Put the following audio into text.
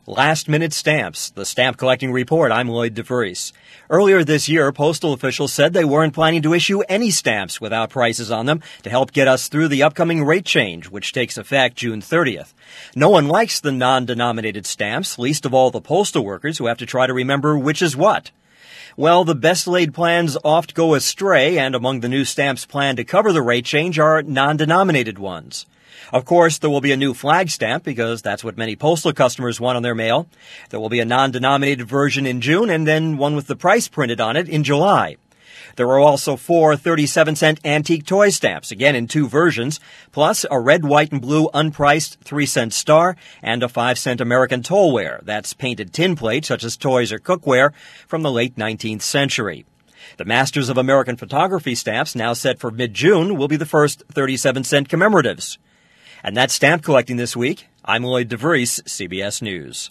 Last-minute stamps, the stamp collecting report. I'm Lloyd DeVries. Earlier this year, postal officials said they weren't planning to issue any stamps without prices on them to help get us through the upcoming rate change, which takes effect June 30th. No one likes the non-denominated stamps, least of all the postal workers who have to try to remember which is what. Well, the best-laid plans oft go astray, and among the new stamps planned to cover the rate change are non-denominated ones. Of course, there will be a new flag stamp because that's what many postal customers want on their mail. There will be a non-denominated version in June and then one with the price printed on it in July. There are also 4 37-cent antique toy stamps, again in 2 versions, plus a red, white, and blue unpriced 3-cent star and a 5-cent American tollware. That's painted tin plate, such as toys or cookware, from the late 19th century. The Masters of American Photography stamps, now set for mid-June, will be the first 37-cent commemoratives. And that's stamp collecting this week. I'm Lloyd DeVries, CBS News.